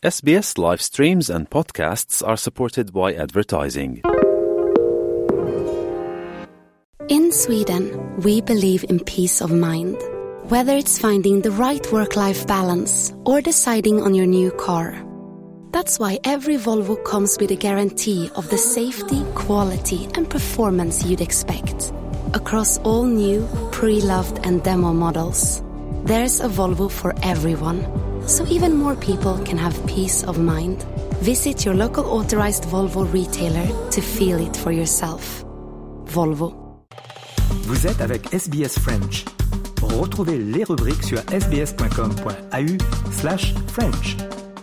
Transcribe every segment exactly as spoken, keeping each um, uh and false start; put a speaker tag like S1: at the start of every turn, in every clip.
S1: S B S live streams and podcasts are supported by advertising.
S2: In Sweden, we believe in peace of mind. Whether it's finding the right work-life balance or deciding on your new car. That's why every Volvo comes with a guarantee of the safety, quality and performance you'd expect. Across all new, pre-loved and demo models. There's a Volvo for everyone. So even more people can have peace of mind. Visit your local authorized Volvo retailer to feel it for yourself. Volvo.
S3: Vous êtes avec S B S French. Retrouvez les rubriques sur sbs.com.au slash French.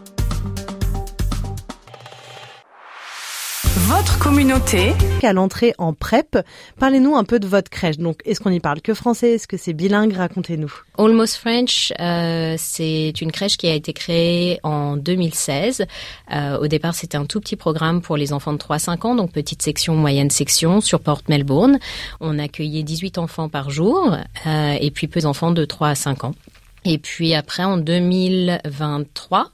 S4: Votre communauté.
S5: À l'entrée en prep, parlez-nous un peu de votre crèche. Donc, est-ce qu'on y parle que français? Est-ce que c'est bilingue? Racontez-nous.
S6: Almost French, euh, c'est une crèche qui a été créée en deux mille seize. Euh, au départ, c'était un tout petit programme pour les enfants de trois à cinq ans, donc petite section, moyenne section, sur Port Melbourne. On accueillait dix-huit enfants par jour, euh, et puis peu d'enfants de trois à cinq ans. Et puis après, en deux mille vingt-trois,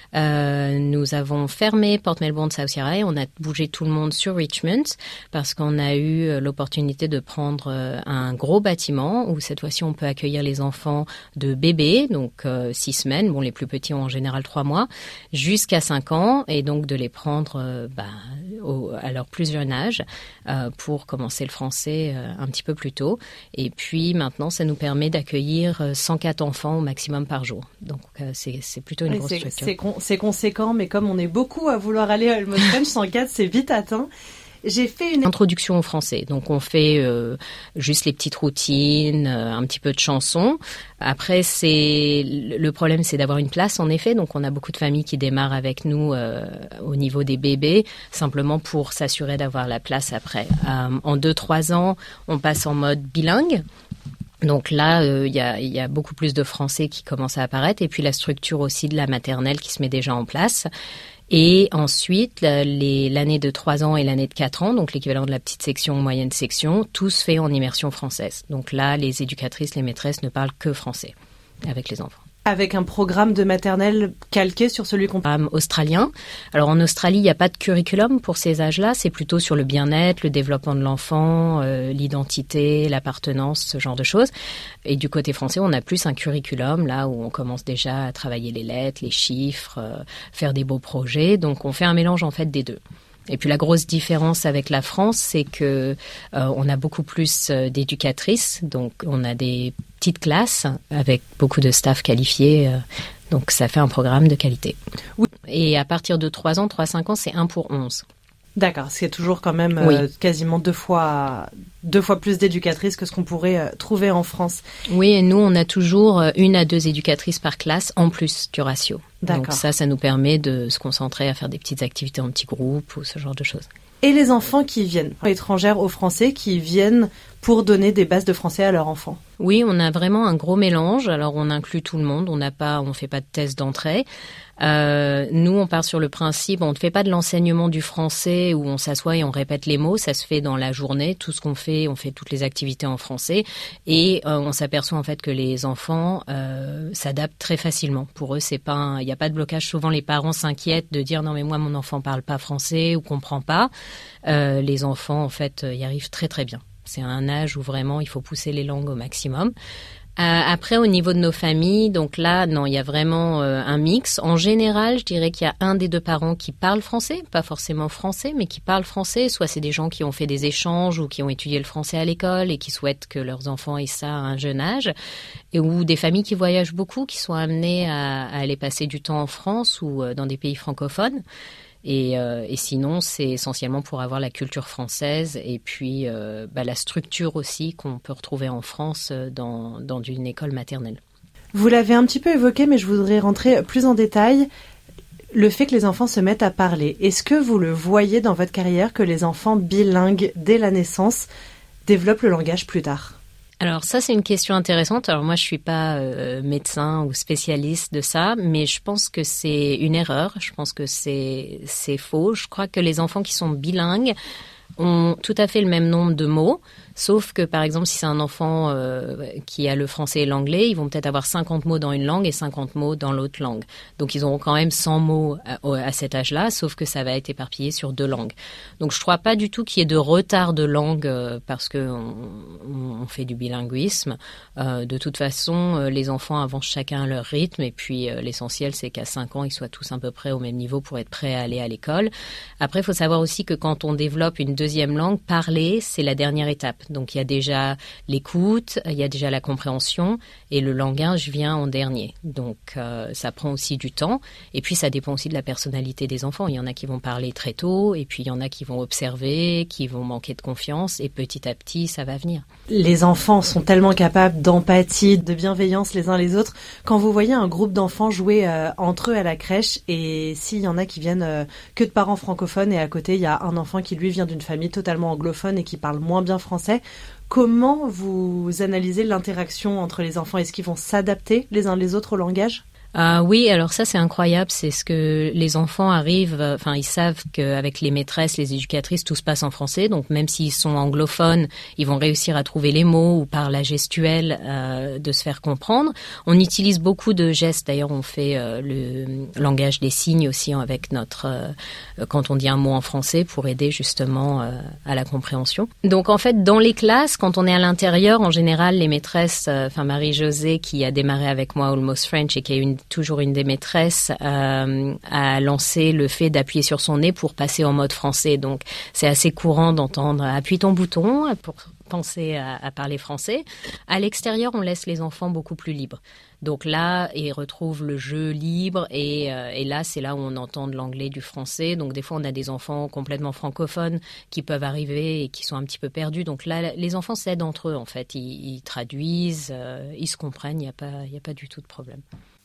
S6: Euh, nous avons fermé Port Melbourne South Yarra et on a bougé tout le monde sur Richmond parce qu'on a eu l'opportunité de prendre un gros bâtiment où cette fois-ci on peut accueillir les enfants de bébés, donc euh, six semaines, bon les plus petits ont en général trois mois, jusqu'à cinq ans et donc de les prendre euh, bah, au, à leur plus jeune âge euh, pour commencer le français euh, un petit peu plus tôt. Et puis maintenant ça nous permet d'accueillir cent quatre enfants au maximum par jour. Donc euh, c'est, c'est plutôt une oui, grosse
S5: c'est,
S6: structure.
S5: C'est con- C'est conséquent, mais comme on est beaucoup à vouloir aller à Almost French, cent quatre, c'est vite atteint. J'ai fait une
S6: introduction au français. Donc, on fait euh, juste les petites routines, euh, un petit peu de chansons. Après, c'est le problème, c'est d'avoir une place, en effet. Donc, on a beaucoup de familles qui démarrent avec nous euh, au niveau des bébés, simplement pour s'assurer d'avoir la place après. Euh, en deux, trois ans, on passe en mode bilingue. Donc là, il euh, y, a, y a beaucoup plus de français qui commencent à apparaître et puis la structure aussi de la maternelle qui se met déjà en place. Et ensuite, les, l'année de trois ans et l'année de quatre ans, donc l'équivalent de la petite section, moyenne section, tout se fait en immersion française. Donc là, les éducatrices, les maîtresses ne parlent que français avec les enfants.
S5: Avec un programme de maternelle calqué sur celui qu'on...
S6: Programme australien. Alors en Australie, il n'y a pas de curriculum pour ces âges-là. C'est plutôt sur le bien-être, le développement de l'enfant, euh, l'identité, l'appartenance, ce genre de choses. Et du côté français, on a plus un curriculum, là où on commence déjà à travailler les lettres, les chiffres, euh, faire des beaux projets. Donc on fait un mélange en fait des deux. Et puis la grosse différence avec la France, c'est que euh, on a beaucoup plus euh, d'éducatrices, donc on a des petites classes avec beaucoup de staff qualifié, euh, donc ça fait un programme de qualité. Oui. Et à partir de trois ans, trois à cinq ans, c'est un pour onze.
S5: D'accord, c'est toujours quand même euh, oui. quasiment deux fois, deux fois plus d'éducatrices que ce qu'on pourrait euh, trouver en France.
S6: Oui, et nous, on a toujours une à deux éducatrices par classe en plus du ratio. D'accord. Donc ça, ça nous permet de se concentrer à faire des petites activités en petits groupes ou ce genre de choses.
S5: Et les enfants qui viennent, étrangères aux Français, qui viennent pour donner des bases de français à leurs enfants?
S6: Oui, on a vraiment un gros mélange. Alors, on inclut tout le monde. On n'a pas, on fait pas de test d'entrée. Euh, nous, on part sur le principe, on ne fait pas de l'enseignement du français où on s'assoit et on répète les mots. Ça se fait dans la journée. Tout ce qu'on fait, on fait toutes les activités en français. Et euh, on s'aperçoit en fait que les enfants euh, s'adaptent très facilement. Pour eux, c'est pas, il n'y a pas de blocage. Souvent, les parents s'inquiètent de dire non mais moi, mon enfant parle pas français ou comprend pas. Euh, les enfants, en fait, y arrivent très très bien. C'est un âge où vraiment il faut pousser les langues au maximum. Euh, après, au niveau de nos familles, donc là, non, il y a vraiment euh, un mix. En général, je dirais qu'il y a un des deux parents qui parle français, pas forcément français, mais qui parle français. Soit c'est des gens qui ont fait des échanges ou qui ont étudié le français à l'école et qui souhaitent que leurs enfants aient ça à un jeune âge. Et, ou des familles qui voyagent beaucoup, qui sont amenées à, à aller passer du temps en France ou euh, dans des pays francophones. Et, euh, et sinon, c'est essentiellement pour avoir la culture française et puis euh, bah, la structure aussi qu'on peut retrouver en France dans, dans une école maternelle.
S5: Vous l'avez un petit peu évoqué, mais je voudrais rentrer plus en détail. Le fait que les enfants se mettent à parler, est-ce que vous le voyez dans votre carrière que les enfants bilingues, dès la naissance, développent le langage plus tard ?
S6: Alors ça, c'est une question intéressante. Alors moi, je suis pas euh, médecin ou spécialiste de ça, mais je pense que c'est une erreur. Je pense que c'est c'est faux. Je crois que les enfants qui sont bilingues ont tout à fait le même nombre de mots, sauf que, par exemple, si c'est un enfant euh, qui a le français et l'anglais, ils vont peut-être avoir cinquante mots dans une langue et cinquante mots dans l'autre langue. Donc, ils auront quand même cent mots à, à cet âge-là, sauf que ça va être éparpillé sur deux langues. Donc, je ne crois pas du tout qu'il y ait de retard de langue euh, parce qu'on on fait du bilinguisme. Euh, de toute façon, euh, les enfants avancent chacun à leur rythme et puis euh, l'essentiel, c'est qu'à cinq ans, ils soient tous à peu près au même niveau pour être prêts à aller à l'école. Après, il faut savoir aussi que quand on développe une deuxième langue, parler, c'est la dernière étape. Donc, il y a déjà l'écoute, il y a déjà la compréhension et le langage vient en dernier. Donc, euh, ça prend aussi du temps. Et puis, ça dépend aussi de la personnalité des enfants. Il y en a qui vont parler très tôt et puis il y en a qui vont observer, qui vont manquer de confiance et petit à petit, ça va venir.
S5: Les enfants sont tellement capables d'empathie, de bienveillance les uns les autres. Quand vous voyez un groupe d'enfants jouer euh, entre eux à la crèche et s'il y en a qui viennent euh, que de parents francophones et à côté, il y a un enfant qui, lui, vient d'une famille totalement anglophone et qui parle moins bien français, comment vous analysez l'interaction entre les enfants? Est-ce qu'ils vont s'adapter les uns les autres au langage?
S6: Ah oui, alors ça c'est incroyable, c'est ce que les enfants arrivent, enfin ils savent qu'avec les maîtresses, les éducatrices, tout se passe en français, donc même s'ils sont anglophones, ils vont réussir à trouver les mots ou par la gestuelle euh, de se faire comprendre. On utilise beaucoup de gestes, d'ailleurs on fait euh, le langage des signes aussi avec notre, euh, quand on dit un mot en français pour aider justement euh, à la compréhension. Donc en fait dans les classes, quand on est à l'intérieur, en général les maîtresses, euh, enfin Marie-Josée qui a démarré avec moi Almost French et qui est une toujours une des maîtresses euh, a lancé le fait d'appuyer sur son nez pour passer en mode français. Donc, c'est assez courant d'entendre « appuie ton bouton » pour penser à, à parler français. À l'extérieur, on laisse les enfants beaucoup plus libres. Donc là, ils retrouvent le jeu libre et, euh, et là, c'est là où on entend de l'anglais, du français. Donc des fois, on a des enfants complètement francophones qui peuvent arriver et qui sont un petit peu perdus. Donc là, les enfants s'aident entre eux, en fait. Ils, ils traduisent, euh, ils se comprennent, il n'y a pas, il n'y a pas du tout de problème.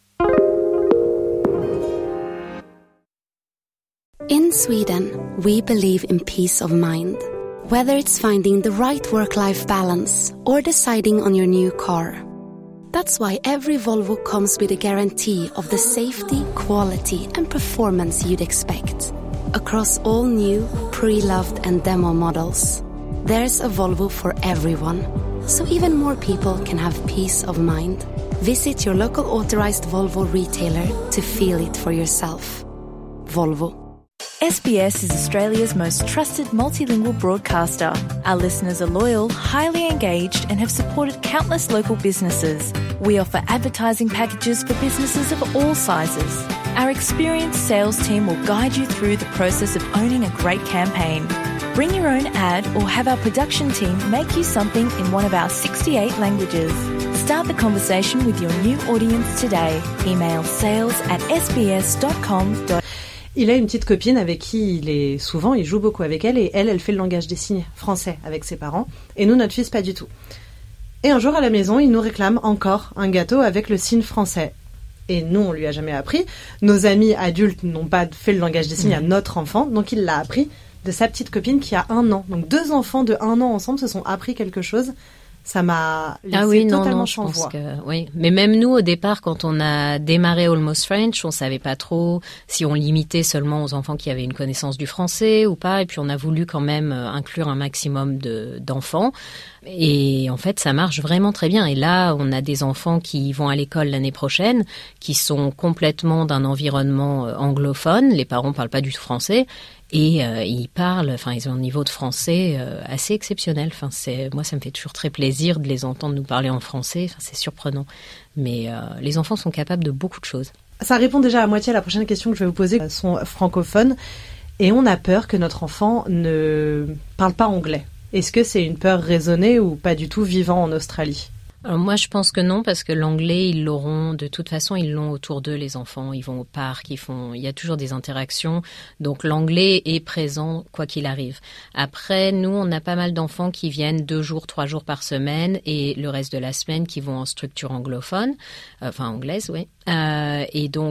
S2: In Sweden, we believe in peace of mind. Whether it's finding the right work-life balance or deciding on your new car. That's why every Volvo comes with a guarantee of the safety, quality and performance you'd expect. Across all new, pre-loved and demo models. There's a Volvo for everyone. So even more people can have peace of mind. Visit your local authorized Volvo retailer to feel it for yourself. Volvo.
S4: S B S is Australia's most trusted multilingual broadcaster. Our listeners are loyal, highly engaged and have supported countless local businesses. We offer advertising packages for businesses of all sizes. Our experienced sales team will guide you through the process of owning a great campaign. Bring your own ad or have our production team make you something in one of our sixty-eight languages. Start the conversation with your new audience today. Email sales at s b s dot com.
S5: Il a une petite copine avec qui il est souvent, il joue beaucoup avec elle et elle, elle fait le langage des signes français avec ses parents. Et nous, notre fils, pas du tout. Et un jour à la maison, il nous réclame encore un gâteau avec le signe français. Et nous, on lui a jamais appris. Nos amis adultes n'ont pas fait le langage des signes à notre enfant, donc il l'a appris de sa petite copine qui a un an. Donc deux enfants de un an ensemble se sont appris quelque chose. Ça m'a laissé
S6: ah oui,
S5: totalement
S6: non, non,
S5: sans
S6: je pense
S5: voix.
S6: Que, oui. Mais même nous, au départ, quand on a démarré Almost French, on savait pas trop si on limitait seulement aux enfants qui avaient une connaissance du français ou pas. Et puis, on a voulu quand même inclure un maximum de, d'enfants. Et en fait, ça marche vraiment très bien. Et là, on a des enfants qui vont à l'école l'année prochaine, qui sont complètement d'un environnement anglophone. Les parents parlent pas du tout français. Et euh, ils parlent, enfin ils ont un niveau de français euh, assez exceptionnel. Enfin c'est, moi ça me fait toujours très plaisir de les entendre nous parler en français. Enfin c'est surprenant, mais euh, les enfants sont capables de beaucoup de choses.
S5: Ça répond déjà à moitié à la prochaine question que je vais vous poser. Ils sont francophones et on a peur que notre enfant ne parle pas anglais. Est-ce que c'est une peur raisonnée ou pas du tout vivant en Australie ?
S6: Alors moi, je pense que non, parce que l'anglais, ils l'auront, de toute façon, ils l'ont autour d'eux, les enfants. Ils vont au parc, ils font, il y a toujours des interactions. Donc, l'anglais est présent, quoi qu'il arrive. Après, nous, on a pas mal d'enfants qui viennent deux jours, trois jours par semaine et le reste de la semaine qui vont en structure anglophone, euh, enfin anglaise, oui. Euh, et donc,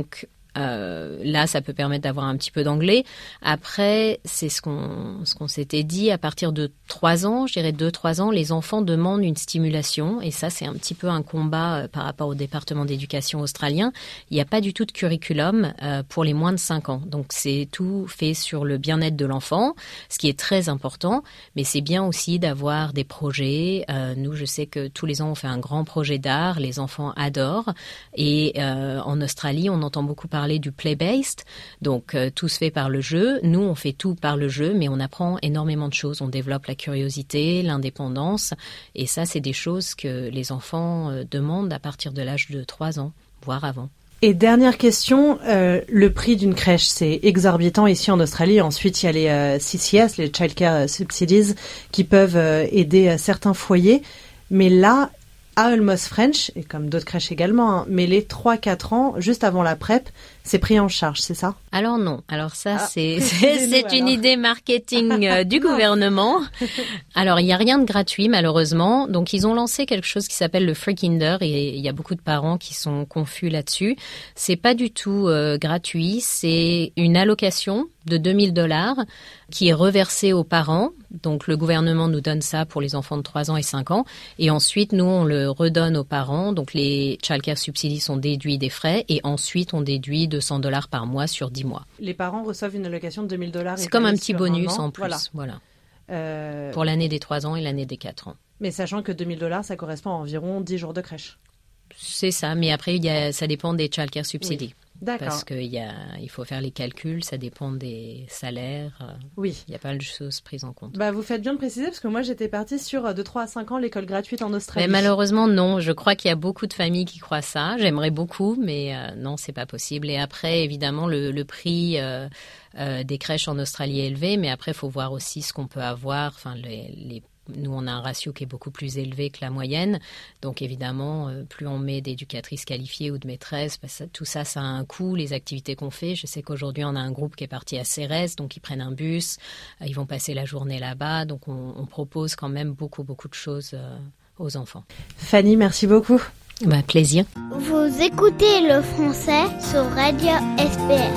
S6: Euh, là, ça peut permettre d'avoir un petit peu d'anglais. Après, c'est ce qu'on ce qu'on s'était dit, à partir de trois ans, je dirais deux trois ans, les enfants demandent une stimulation. Et ça, c'est un petit peu un combat euh, par rapport au département d'éducation australien. Il n'y a pas du tout de curriculum euh, pour les moins de cinq ans. Donc, c'est tout fait sur le bien-être de l'enfant, ce qui est très important. Mais c'est bien aussi d'avoir des projets. Euh, nous, je sais que tous les ans, on fait un grand projet d'art. Les enfants adorent. Et euh, en Australie, on entend beaucoup parler du play-based, donc euh, tout se fait par le jeu. Nous, on fait tout par le jeu, mais on apprend énormément de choses. On développe la curiosité, l'indépendance, et ça, c'est des choses que les enfants euh, demandent à partir de l'âge de trois ans, voire avant.
S5: Et dernière question, euh, le prix d'une crèche, c'est exorbitant ici en Australie. Ensuite, il y a les euh, C C S, les Child Care Subsidies, qui peuvent euh, aider euh, certains foyers. Mais là, à Almost French, et comme d'autres crèches également, hein, mais les trois quatre ans, juste avant la PrEP, c'est pris en charge, c'est ça?
S6: Alors non, alors ça
S5: ah,
S6: c'est c'est, c'est une idée marketing euh, du gouvernement. Alors il n'y a rien de gratuit malheureusement, donc ils ont lancé quelque chose qui s'appelle le Free Kinder et il y a beaucoup de parents qui sont confus là-dessus. C'est pas du tout euh, gratuit, c'est une allocation de deux mille dollars qui est reversée aux parents. Donc le gouvernement nous donne ça pour les enfants de trois ans et cinq ans et ensuite nous on le redonne aux parents. Donc les Child Care Subsidies sont déduits des frais et ensuite on déduit deux cents dollars par mois sur dix mois.
S5: Les parents reçoivent une allocation de deux mille dollars.
S6: C'est comme un petit bonus un en plus, voilà. voilà.
S5: Euh...
S6: Pour l'année des trois ans et l'année des quatre ans.
S5: Mais sachant que deux mille dollars, ça correspond à environ dix jours de crèche.
S6: C'est ça, mais après, il y a, ça dépend des Child Care Subsidies.
S5: Oui. D'accord.
S6: Parce qu'il y a, il faut faire les calculs, ça dépend des salaires.
S5: Oui.
S6: Il y a pas mal de choses prises en compte.
S5: Bah, vous faites bien de préciser, parce que moi, j'étais partie sur de trois à cinq ans l'école gratuite en Australie.
S6: Mais malheureusement, non. Je crois qu'il y a beaucoup de familles qui croient ça. J'aimerais beaucoup, mais euh, non, c'est pas possible. Et après, évidemment, le, le prix euh, euh, des crèches en Australie est élevé, mais après, il faut voir aussi ce qu'on peut avoir, enfin, les, les Nous, on a un ratio qui est beaucoup plus élevé que la moyenne. Donc, évidemment, euh, plus on met d'éducatrices qualifiées ou de maîtresses, bah, ça, tout ça, ça a un coût, les activités qu'on fait. Je sais qu'aujourd'hui, on a un groupe qui est parti à Cérès, donc ils prennent un bus, euh, ils vont passer la journée là-bas. Donc, on, on propose quand même beaucoup, beaucoup de choses euh, aux enfants.
S5: Fanny, merci beaucoup.
S6: Bah, plaisir.
S7: Vous écoutez le français sur Radio S B S.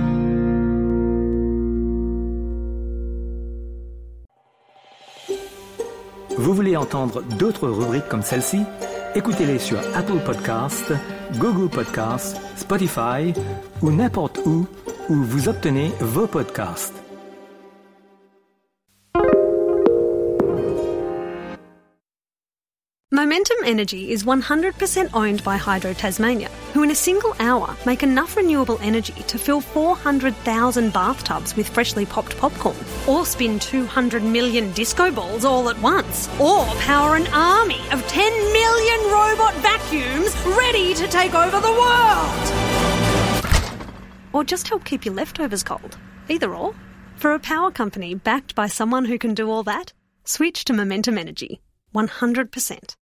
S3: Vous voulez entendre d'autres rubriques comme celle-ci? Écoutez-les sur Apple Podcasts, Google Podcasts, Spotify ou n'importe où où vous obtenez vos podcasts.
S8: Momentum Energy is one hundred percent owned by Hydro Tasmania, who in a single hour make enough renewable energy to fill four hundred thousand bathtubs with freshly popped popcorn, or spin two hundred million disco balls all at once, or power an army of ten million robot vacuums ready to take over the world. Or just help keep your leftovers cold. Either or. For a power company backed by someone who can do all that, switch to Momentum Energy. one hundred percent.